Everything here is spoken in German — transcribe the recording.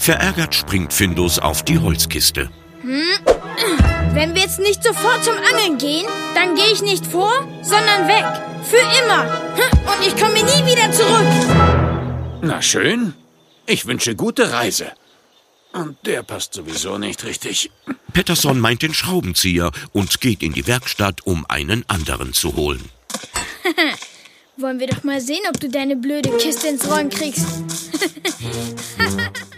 Verärgert springt Findus auf die Holzkiste. Wenn wir jetzt nicht sofort zum Angeln gehen, dann gehe ich nicht vor, sondern weg. Für immer. Und ich komme nie wieder zurück. Na schön. Ich wünsche gute Reise. Und der passt sowieso nicht richtig. Pettersson meint den Schraubenzieher und geht in die Werkstatt, um einen anderen zu holen. Wollen wir doch mal sehen, ob du deine blöde Kiste ins Rollen kriegst.